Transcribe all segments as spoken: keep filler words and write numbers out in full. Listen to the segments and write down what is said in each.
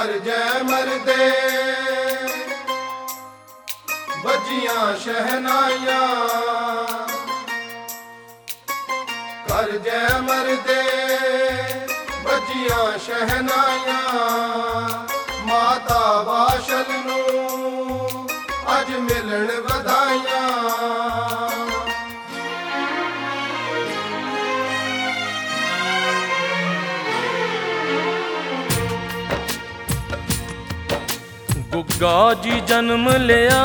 ਕਰ ਜੈ ਮਰਦੇ ਵੱਜੀਆਂ ਸ਼ਹਿਨਾਈਆਂ, ਕਰ ਜੈ ਮਰਦੇ ਵੱਜੀਆਂ ਸ਼ਹਿਨਾਈਆਂ। ਮਾਤਾ ਬਾਸ਼ਲ ਨੂੰ ਅੱਜ ਮਿਲਣ ਵਧਾਈਆਂ। ਗੁੱਗਾ ਜੀ ਜਨਮ ਲਿਆ,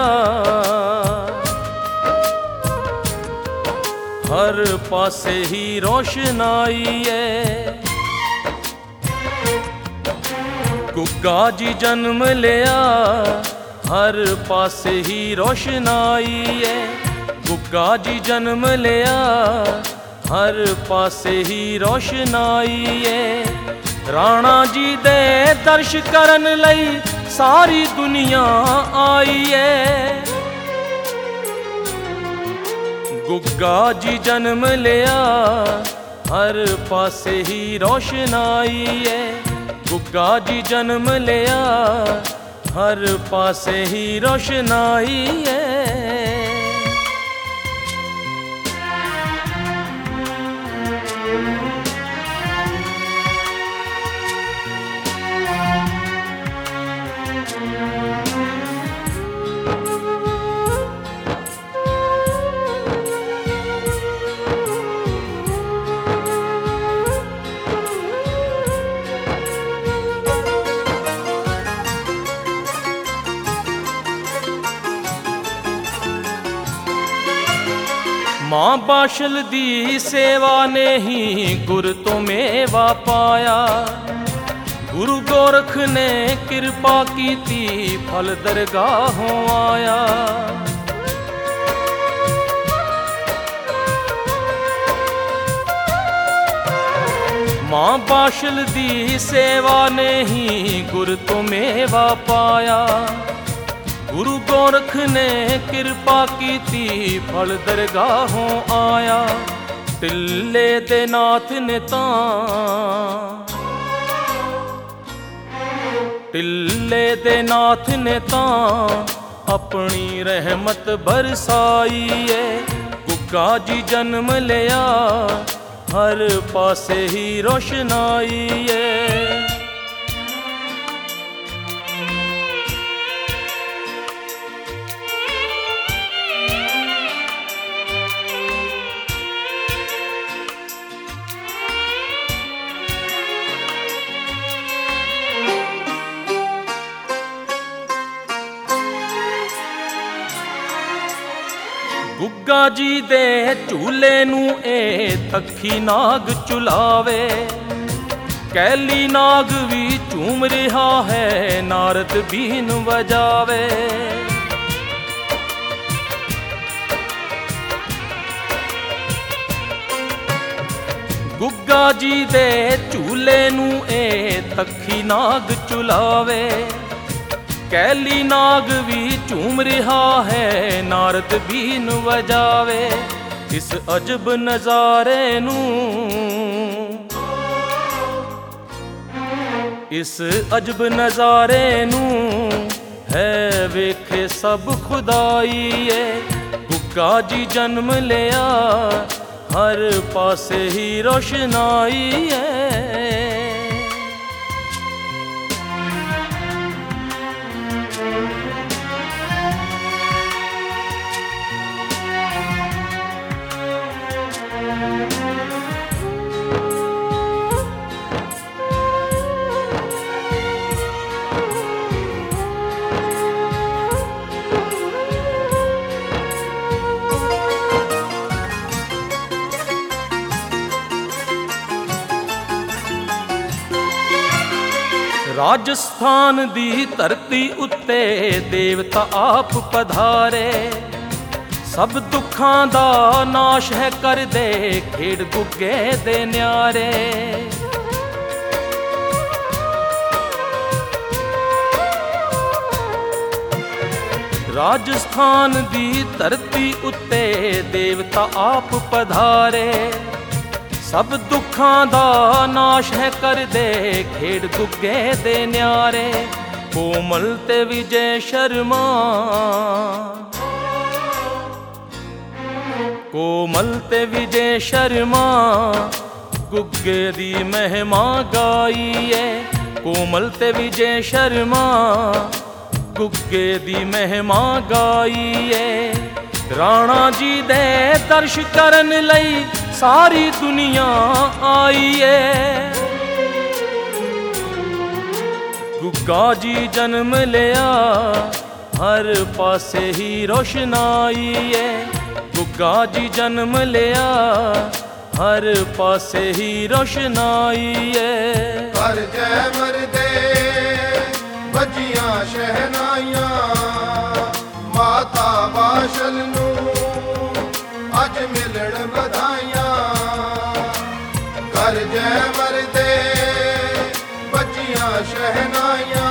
ਹਰ ਪਾਸੇ ਹੀ ਰੋਸ਼ਨਾਈ ਏ। ਗੁੱਗਾ ਜੀ ਜਨਮ ਲਿਆ, ਹਰ ਪਾਸੇ ਹੀ ਰੋਸ਼ਨਾਈ ਏ। ਗੁੱਗਾ ਜੀ ਜਨਮ ਲਿਆ, ਹਰ ਪਾਸੇ ਹੀ ਰੋਸ਼ਨਾਈ ਏ। ਰਾਣਾ ਜੀ ਦੇ ਦਰਸ਼ ਕਰਨ ਲਈ ਸਾਰੀ ਦੁਨੀਆ ਆਈ ਏ। ਗੁੱਗਾ ਜੀ ਜਨਮ ਲਿਆ, ਹਰ ਪਾਸੇ ਹੀ ਰੋਸ਼ਨਾਈ ਏ। ਗੁੱਗਾ ਜੀ ਜਨਮ ਲਿਆ, ਹਰ ਪਾਸੇ ਹੀ ਰੋਸ਼ਨਾਈ ਏ। ਮਾਂ ਬਾਸ਼ਲ ਦੀ ਸੇਵਾ ਨੇ ਹੀ ਗੁਰ ਤੋਂ ਮੇਵਾ ਪਾਇਆ। ਗੁਰੂ ਗੋਰਖ ਨੇ ਕਿਰਪਾ ਕੀਤੀ, ਫਲ ਦਰਗਾਹੋਂ ਆਇਆ। ਮਾਂ ਬਾਸ਼ਲ ਦੀ ਸੇਵਾ ਨੇ ਹੀ ਗੁਰ ਤੋਂ ਮੇਵਾ ਪਾਇਆ। ਗੁਰੂ ਗੋਰਖ ਨੇ ਕਿਰਪਾ ਕੀਤੀ, ਫਲ ਦਰਗਾਹੋਂ ਆਇਆ। ਟਿੱਲੇ ਦੇ ਨਾਥ ਨੇ ਤਾਂ ਟਿੱਲੇ ਦੇ ਨਾਥ ਨੇ ਤਾਂ ਆਪਣੀ ਰਹਿਮਤ ਬਰਸਾਈ ਏ। ਗੁੱਗਾ ਜੀ ਜਨਮ ਲਿਆ, ਹਰ ਪਾਸੇ ਹੀ ਰੋਸ਼ਨਾਈ ਏ। ਗੁੱਗਾ ਜੀ ਦੇ ਝੂਲੇ ਨੂੰ ਇਹ ਤੱਖੀ ਨਾਗ ਝੁਲਾਵੇ। ਕੈਲੀ ਨਾਗ ਵੀ ਝੂਮ ਰਿਹਾ ਹੈ, ਨਾਰਦ ਬੀਨ ਵਜਾਵੇ। ਗੁੱਗਾ ਜੀ ਦੇ ਝੂਲੇ ਨੂੰ ਇਹ ਤੱਖੀ ਨਾਗ ਝੁਲਾਵੇ। ਕੈਲੀ ਨਾਗ ਵੀ ਝੂਮ ਰਿਹਾ ਹੈ, ਨਾਰਦ ਬੀਨ ਵਜਾਵੇ। ਇਸ ਅਜਬ ਨਜ਼ਾਰੇ ਨੂੰ ਇਸ ਅਜਬ ਨਜ਼ਾਰੇ ਨੂੰ ਹੈ ਵੇਖੇ ਸਭ ਖੁਦਾਈ ਏ। ਗੁੱਗਾ ਜੀ ਜਨਮ ਲਿਆ, ਹਰ ਪਾਸੇ ਹੀ ਰੋਸ਼ਨਾਈ ਏ। ਰਾਜਸਥਾਨ ਦੀ ਧਰਤੀ ਉੱਤੇ ਦੇਵਤਾ ਆਪ ਪਧਾਰੇ। ਸਭ ਦੁੱਖਾਂ ਦਾ ਨਾਸ਼ ਹੈ ਕਰਦੇ, ਖੇਡ ਗੁੱਗੇ ਦੇ ਨਿਆਰੇ। ਰਾਜਸਥਾਨ ਦੀ ਧਰਤੀ ਉੱਤੇ ਦੇਵਤਾ ਆਪ ਪਧਾਰੇ। ਸਭ ਦੁੱਖਾਂ ਦਾ ਨਾਸ਼ ਹੈ ਕਰਦੇ ਖੇਡ ਗੁੱਗੇ ਦੇ ਨਿਆਰੇ ਕੋਮਲ ਤੇ ਵਿਜੇ ਸ਼ਰਮਾ ਕੋਮਲ ਤੇ ਵਿਜੇ ਸ਼ਰਮਾ ਗੁੱਗੇ ਦੀ ਮਹਿਮਾ ਗਾਈ ਏ ਕੋਮਲ ਤੇ ਵਿਜੇ ਸ਼ਰਮਾ ਗੁੱਗੇ ਦੀ ਮਹਿਮਾ ਗਾਈ ਏ ਰਾਣਾ ਜੀ ਦੇ ਦਰਸ਼ ਕਰਨ ਲਈ ਸਾਰੀ ਦੁਨੀਆ ਆਈ ਏ ਗੁੱਗਾ ਜੀ ਜਨਮ ਲਿਆ ਹਰ ਪਾਸੇ ਹੀ ਰੋਸ਼ਨਾਈ ਏ ਗੁੱਗਾ ਜੀ ਜਨਮ ਲਿਆ ਹਰ ਪਾਸੇ ਹੀ ਰੋਸ਼ਨਾਈ ਏ ਕਰ ਜੈ ਮਰਦੇ ਵੱਜੀਆਂ ਸ਼ਹਿਨਾਈਆਂ ਮਾਤਾ ਬਾਸ਼ਲ ਨੂੰ ਅੱਜ ਮਿਲਣ ਵਧਾਈਆਂ ਕਰ ਜੈ ਮਰਦੇ ਵੱਜੀਆਂ ਸ਼ਹਿਨਾਈਆਂ